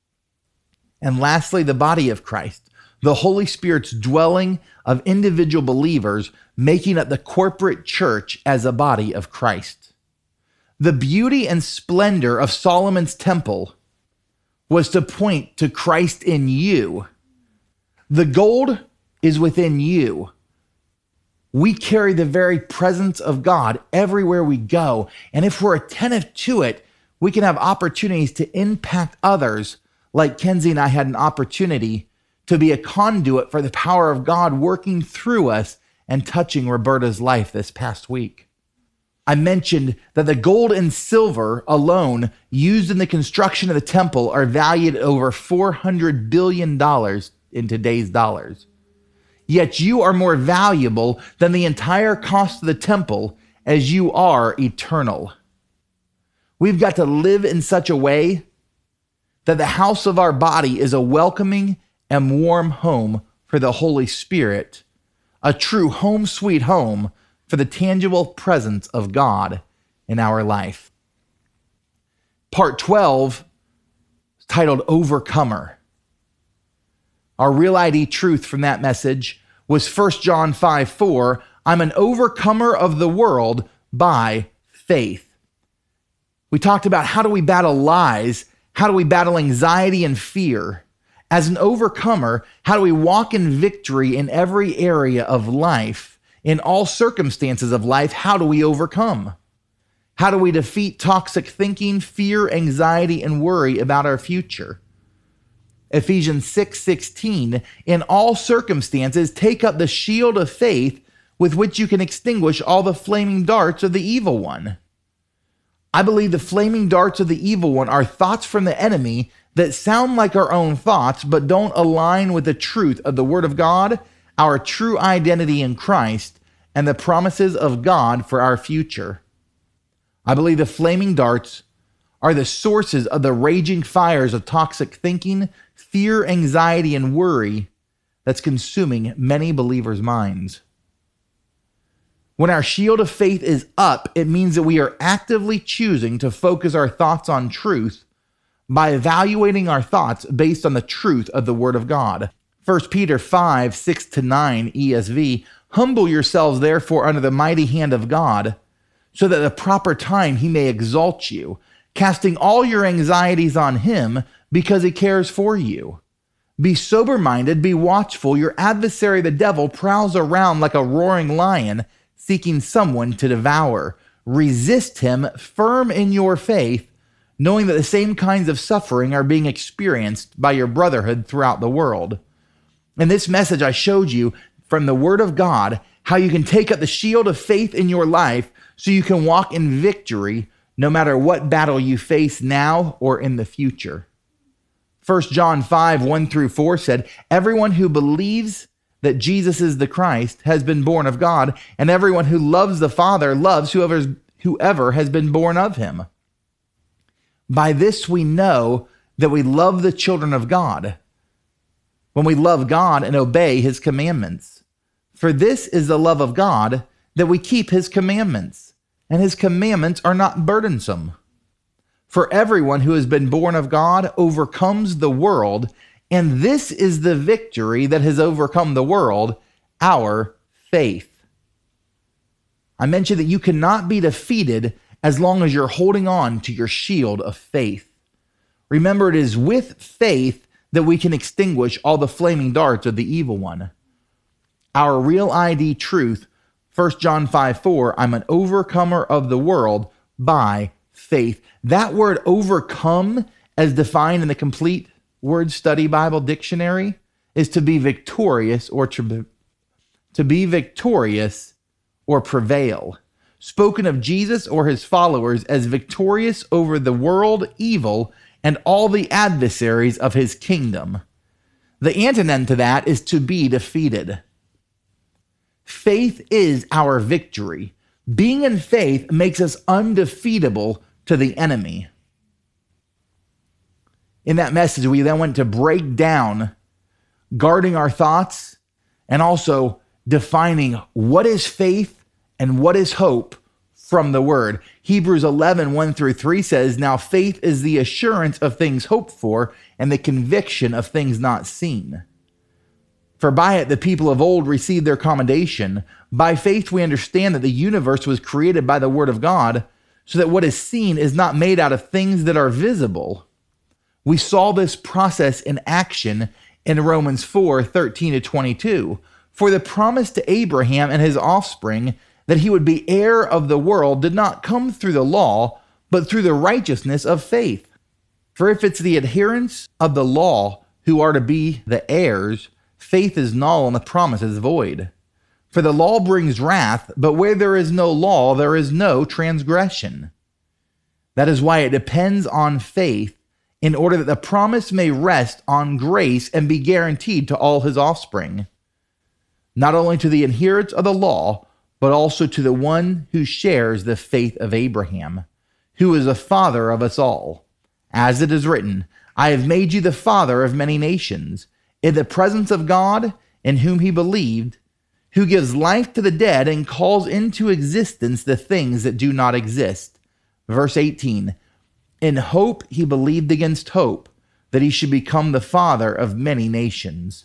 And lastly, the body of Christ, the Holy Spirit's dwelling of individual believers, making up the corporate church as a body of Christ. The beauty and splendor of Solomon's temple was to point to Christ in you. The gold is within you. We carry the very presence of God everywhere we go. And if we're attentive to it, we can have opportunities to impact others, like Kenzie and I had an opportunity to be a conduit for the power of God working through us and touching Roberta's life this past week. I mentioned that the gold and silver alone used in the construction of the temple are valued at over $400 billion in today's dollars. Yet you are more valuable than the entire cost of the temple, as you are eternal. We've got to live in such a way that the house of our body is a welcoming and warm home for the Holy Spirit, a true home sweet home for the tangible presence of God in our life. Part 12 is titled Overcomer. Our real ID truth from that message was 1 John 5:4. I'm an overcomer of the world by faith. We talked about how do we battle lies? How do we battle anxiety and fear? As an overcomer, how do we walk in victory in every area of life? In all circumstances of life, how do we overcome? How do we defeat toxic thinking, fear, anxiety, and worry about our future? Ephesians 6:16, in all circumstances, take up the shield of faith with which you can extinguish all the flaming darts of the evil one. I believe the flaming darts of the evil one are thoughts from the enemy that sound like our own thoughts, but don't align with the truth of the Word of God, our true identity in Christ, and the promises of God for our future. I believe the flaming darts are the sources of the raging fires of toxic thinking, fear, anxiety, and worry that's consuming many believers' minds. When our shield of faith is up, it means that we are actively choosing to focus our thoughts on truth by evaluating our thoughts based on the truth of the Word of God. 1 Peter 5:6-9 ESV, humble yourselves therefore under the mighty hand of God, so that at the proper time he may exalt you, casting all your anxieties on him because he cares for you. Be sober-minded, be watchful. Your adversary, the devil, prowls around like a roaring lion, seeking someone to devour. Resist him, firm in your faith, knowing that the same kinds of suffering are being experienced by your brotherhood throughout the world. In this message, I showed you from the Word of God how you can take up the shield of faith in your life so you can walk in victory no matter what battle you face now or in the future. 1 John 5:1-4 said, everyone who believes that Jesus is the Christ has been born of God, and everyone who loves the Father loves whoever has been born of him. By this we know that we love the children of God, when we love God and obey his commandments. For this is the love of God, that we keep his commandments, and his commandments are not burdensome. For everyone who has been born of God overcomes the world, and this is the victory that has overcome the world, our faith. I mentioned that you cannot be defeated as long as you're holding on to your shield of faith. Remember, it is with faith that we can extinguish all the flaming darts of the evil one. Our real ID truth, 1 John 5:4, I'm an overcomer of the world by faith. That word overcome, as defined in the Complete Word Study Bible Dictionary, is to be victorious or to be victorious or prevail. Spoken of Jesus or his followers as victorious over the world, evil, and all the adversaries of his kingdom. The antonym to that is to be defeated. Faith is our victory. Being in faith makes us undefeatable to the enemy. In that message, we then went to break down guarding our thoughts and also defining what is faith and what is hope from the word. Hebrews 11, 1 through 3 says, "Now faith is the assurance of things hoped for and the conviction of things not seen. For by it the people of old received their commendation. By faith we understand that the universe was created by the word of God, so that what is seen is not made out of things that are visible." We saw this process in action in Romans 4, 13 to 22. "For the promise to Abraham and his offspring that he would be heir of the world did not come through the law, but through the righteousness of faith. For if it's the adherents of the law who are to be the heirs, faith is null and the promise is void. For the law brings wrath, but where there is no law, there is no transgression. That is why it depends on faith, in order that the promise may rest on grace and be guaranteed to all his offspring, not only to the adherents of the law, but also to the one who shares the faith of Abraham, who is the father of us all. As it is written, 'I have made you the father of many nations,' in the presence of God, in whom he believed, who gives life to the dead and calls into existence the things that do not exist." Verse 18, "In hope he believed against hope, that he should become the father of many nations.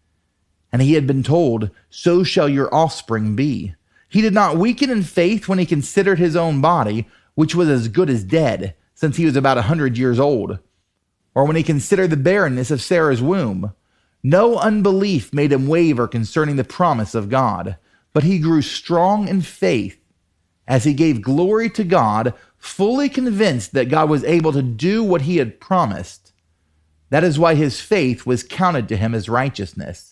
And he had been told, 'So shall your offspring be.' He did not weaken in faith when he considered his own body, which was as good as dead, since he was about 100 years old, or when he considered the barrenness of Sarah's womb. No unbelief made him waver concerning the promise of God, but he grew strong in faith as he gave glory to God, fully convinced that God was able to do what he had promised. That is why his faith was counted to him as righteousness."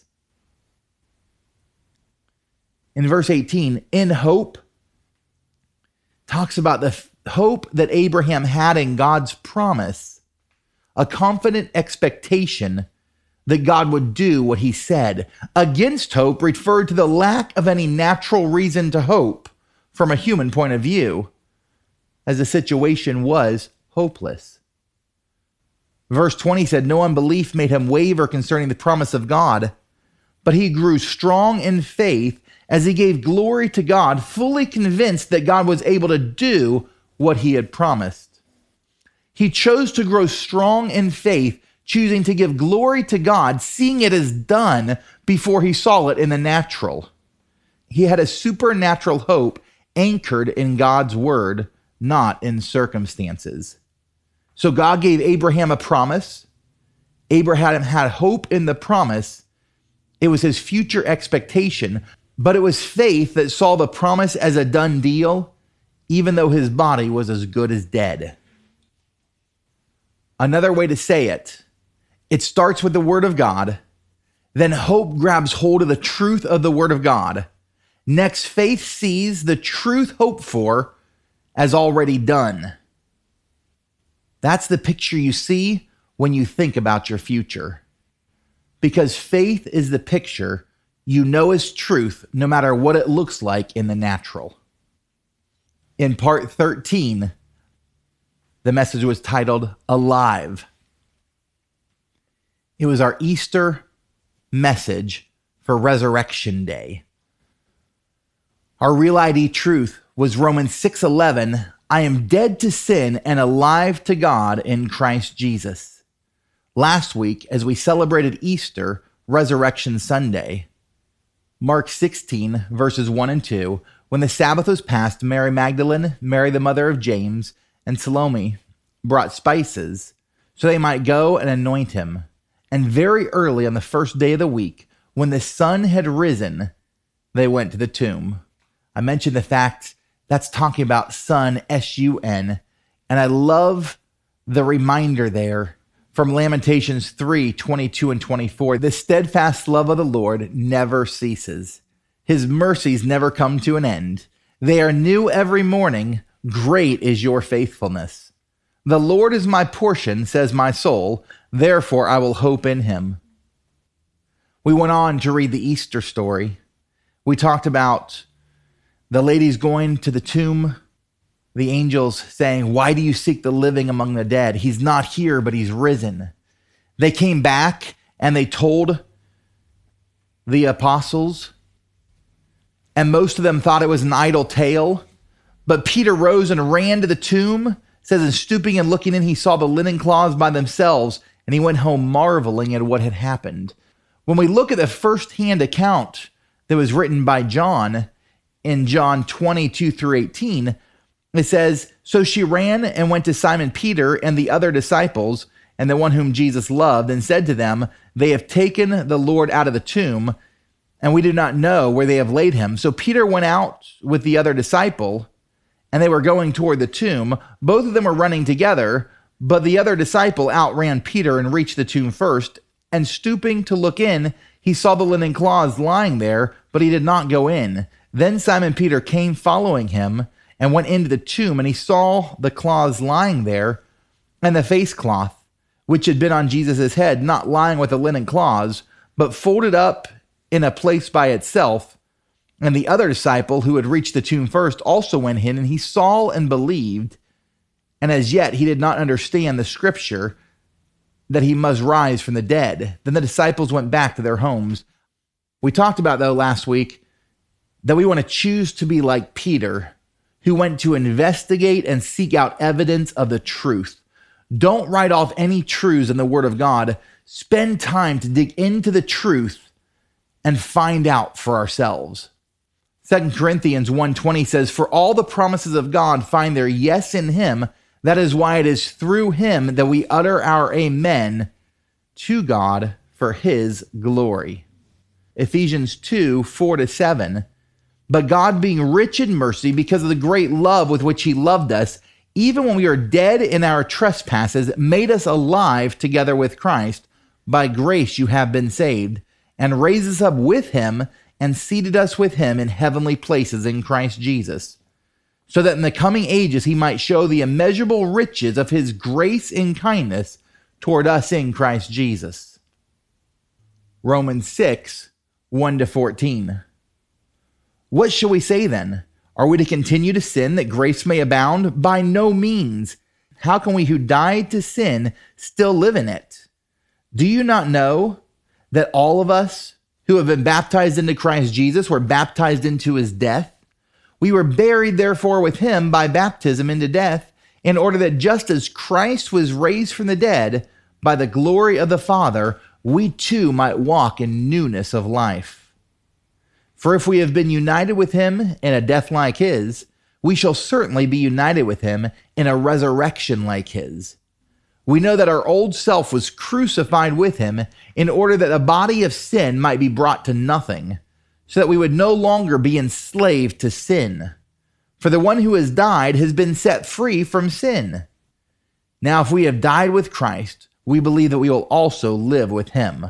In verse 18, "In hope," talks about the hope that Abraham had in God's promise, a confident expectation that God would do what he said. "Against hope" referred to the lack of any natural reason to hope from a human point of view, as the situation was hopeless. Verse 20 said, "No unbelief made him waver concerning the promise of God, but he grew strong in faith as he gave glory to God, fully convinced that God was able to do what he had promised." He chose to grow strong in faith, choosing to give glory to God, seeing it as done before he saw it in the natural. He had a supernatural hope anchored in God's word, not in circumstances. So God gave Abraham a promise. Abraham had hope in the promise. It was his future expectation, but it was faith that saw the promise as a done deal, even though his body was as good as dead. Another way to say it, it starts with the word of God. Then hope grabs hold of the truth of the word of God. Next, faith sees the truth hoped for as already done. That's the picture you see when you think about your future. Because faith is the picture you know is truth, no matter what it looks like in the natural. In part 13, the message was titled Alive. It was our Easter message for Resurrection Day. Our Real ID truth was Romans 6:11, "I am dead to sin and alive to God in Christ Jesus." Last week, as we celebrated Easter, Resurrection Sunday, Mark 16, verses 1 and 2, when the Sabbath was past, Mary Magdalene, Mary the mother of James, and Salome brought spices so they might go and anoint him. And very early on the first day of the week, when the sun had risen, they went to the tomb. I mentioned the fact that's talking about sun, S-U-N, and I love the reminder there from Lamentations 3, 22 and 24. "The steadfast love of the Lord never ceases. His mercies never come to an end. They are new every morning. Great is your faithfulness. The Lord is my portion, says my soul. Therefore I will hope in him." We went on to read the Easter story. We talked about the ladies going to the tomb the angels saying, "Why do you seek the living among the dead? He's not here, but he's risen." They came back and they told the apostles, and most of them thought it was an idle tale. But Peter rose and ran to the tomb. It says, and stooping and looking in, he saw the linen cloths by themselves, and he went home marveling at what had happened. When we look at the first-hand account that was written by John in John 22 through 18, it says, "So she ran and went to Simon Peter and the other disciples, and the one whom Jesus loved, and said to them, 'They have taken the Lord out of the tomb, and we do not know where they have laid him.' So Peter went out with the other disciple, and they were going toward the tomb. Both of them were running together, but the other disciple outran Peter and reached the tomb first. And stooping to look in, he saw the linen cloths lying there, but he did not go in. Then Simon Peter came following him and went into the tomb, and he saw the cloths lying there, and the face cloth, which had been on Jesus' head, not lying with the linen cloths, but folded up in a place by itself. And the other disciple who had reached the tomb first also went in, and he saw and believed. And as yet he did not understand the scripture that he must rise from the dead. Then the disciples went back to their homes." We talked about, though, last week that we want to choose to be like Peter, who went to investigate and seek out evidence of the truth. Don't write off any truths in the Word of God. Spend time to dig into the truth and find out for ourselves. 2 Corinthians 1:20 says, "For all the promises of God find their yes in him. That is why it is through him that we utter our amen to God for his glory." Ephesians 2:4-7, "But God, being rich in mercy, because of the great love with which he loved us, even when we were dead in our trespasses, made us alive together with Christ. By grace you have been saved, and raised us up with him, and seated us with him in heavenly places in Christ Jesus, so that in the coming ages he might show the immeasurable riches of his grace and kindness toward us in Christ Jesus." Romans 6:1-14. "What shall we say then? Are we to continue to sin that grace may abound? By no means. How can we who died to sin still live in it? Do you not know that all of us who have been baptized into Christ Jesus were baptized into his death? We were buried, therefore, with him by baptism into death, in order that just as Christ was raised from the dead by the glory of the Father, we too might walk in newness of life. For if we have been united with him in a death like his, we shall certainly be united with him in a resurrection like his. We know that our old self was crucified with him in order that the body of sin might be brought to nothing, so that we would no longer be enslaved to sin. For the one who has died has been set free from sin. Now, if we have died with Christ, we believe that we will also live with him.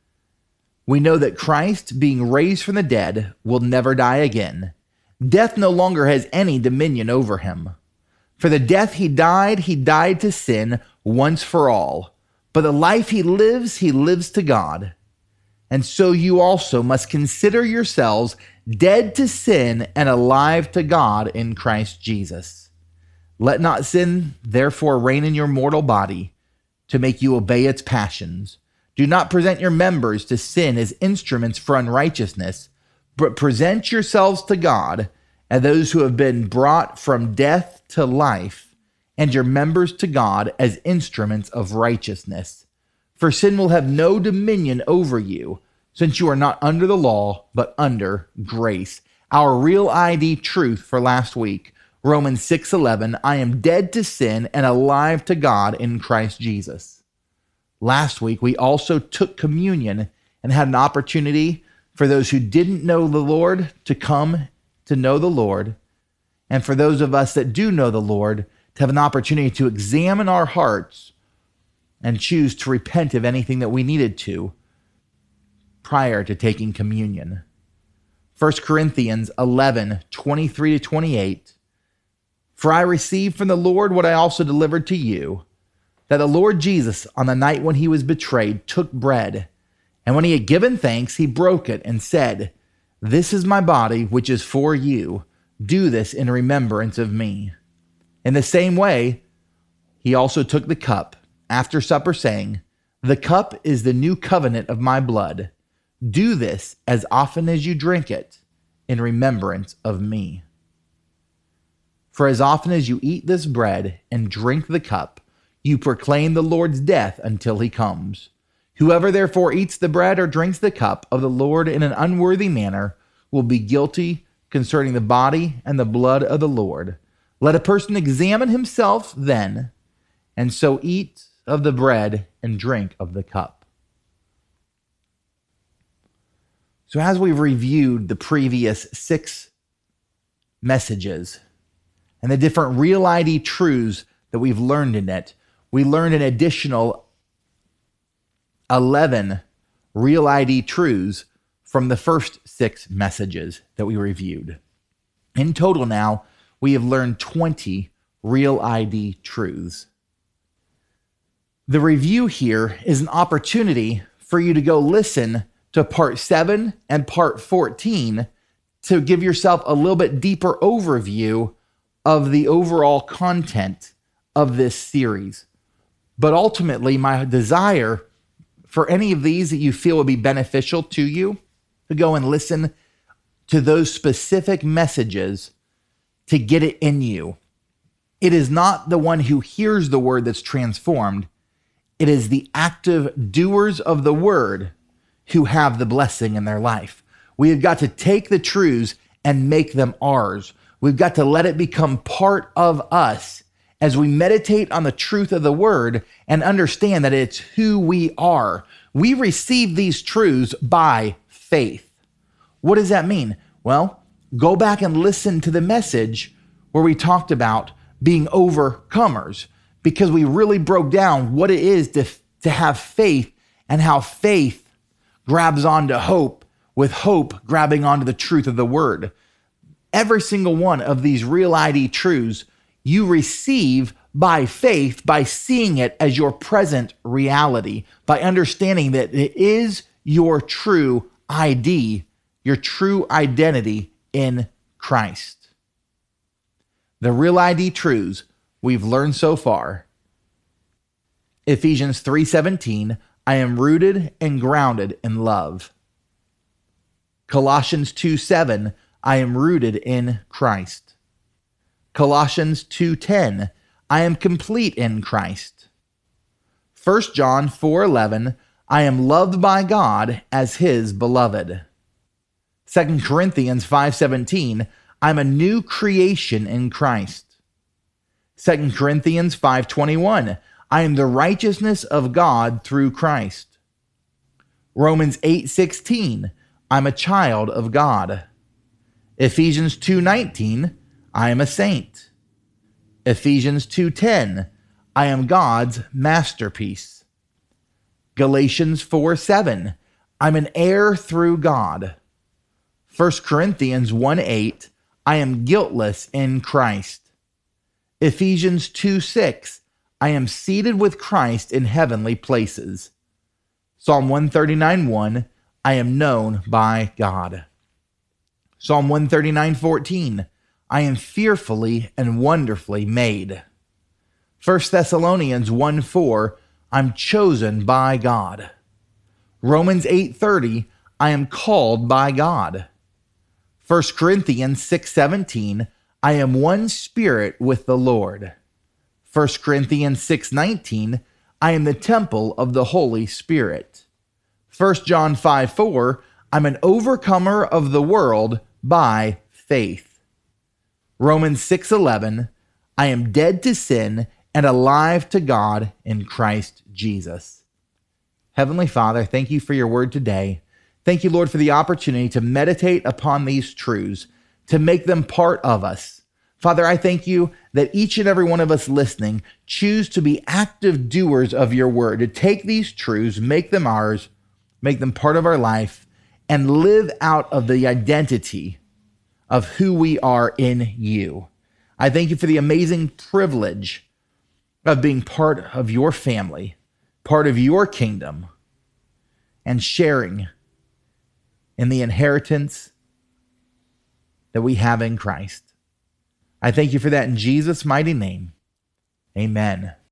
We know that Christ, being raised from the dead, will never die again. Death no longer has any dominion over him. For the death he died to sin once for all. But the life he lives to God. And so you also must consider yourselves dead to sin and alive to God in Christ Jesus. Let not sin therefore reign in your mortal body to make you obey its passions. Do not present your members to sin as instruments for unrighteousness, but present yourselves to God as those who have been brought from death to life, and your members to God as instruments of righteousness. For sin will have no dominion over you, since you are not under the law, but under grace. Our real ID truth for last week, Romans 6:11, I am dead to sin and alive to God in Christ Jesus. Last week, we also took communion and had an opportunity for those who didn't know the Lord to come to know the Lord, and for those of us that do know the Lord to have an opportunity to examine our hearts and choose to repent of anything that we needed to prior to taking communion. 1 Corinthians 11:23-28. For I received from the Lord what I also delivered to you, that the Lord Jesus, on the night when he was betrayed, took bread, and when he had given thanks, he broke it and said, This is my body, which is for you. Do this in remembrance of me. In the same way, he also took the cup after supper, saying, "The cup is the new covenant of my blood. Do this as often as you drink it in remembrance of me. For as often as you eat this bread and drink the cup, you proclaim the Lord's death until he comes. Whoever therefore eats the bread or drinks the cup of the Lord in an unworthy manner will be guilty concerning the body and the blood of the Lord. Let a person examine himself then, and so eat of the bread and drink of the cup." So as we've reviewed the previous 6 messages and the different real ID truths that we've learned in it, we learned an additional 11 real ID truths from the first 6 messages that we reviewed. In total now, we have learned 20 real ID truths. The review here is an opportunity for you to go listen to part 7 and part 14 to give yourself a little bit deeper overview of the overall content of this series. But ultimately, my desire for any of these that you feel would be beneficial to you, to go and listen to those specific messages to get it in you. It is not the one who hears the word that's transformed. It is the active doers of the word who have the blessing in their life. We have got to take the truths and make them ours. We've got to let it become part of us as we meditate on the truth of the word and understand that it's who we are. We receive these truths by faith. What does that mean? Well, go back and listen to the message where we talked about being overcomers, because we really broke down what it is to have faith and how faith grabs onto hope, with hope grabbing onto the truth of the word. Every single one of these real ID truths you receive by faith, by seeing it as your present reality, by understanding that it is your true ID, your true identity in Christ. The real ID truths we've learned so far: Ephesians 3:17, I am rooted and grounded in love. Colossians 2:7, I am rooted in Christ. Colossians 2:10, I am complete in Christ. 1 John 4:11, I am loved by God as his beloved. 2 Corinthians 5:17, I'm a new creation in Christ. 2 Corinthians 5:21, I am the righteousness of God through Christ. Romans 8:16, I'm a child of God. Ephesians 2:19, I am a saint. Ephesians 2:10, I am God's masterpiece. Galatians 4:7, I'm an heir through God. 1 Corinthians 1:8, I am guiltless in Christ. Ephesians 2:6, I am seated with Christ in heavenly places. Psalm 139:1, I am known by God. Psalm 139:14, I am fearfully and wonderfully made. 1 Thessalonians 1:4, I'm chosen by God. Romans 8:30, I am called by God. 1 Corinthians 6:17, I am one spirit with the Lord. 1 Corinthians 6:19, I am the temple of the Holy Spirit. 1 John 5:4, I'm an overcomer of the world by faith. Romans 6:11, I am dead to sin and alive to God in Christ Jesus. Heavenly Father, thank you for your word today. Thank you, Lord, for the opportunity to meditate upon these truths, to make them part of us. Father, I thank you that each and every one of us listening choose to be active doers of your word, to take these truths, make them ours, make them part of our life, and live out of the identity of who we are in you. I thank you for the amazing privilege of being part of your family, part of your kingdom, and sharing in the inheritance that we have in Christ. I thank you for that in Jesus' mighty name. Amen.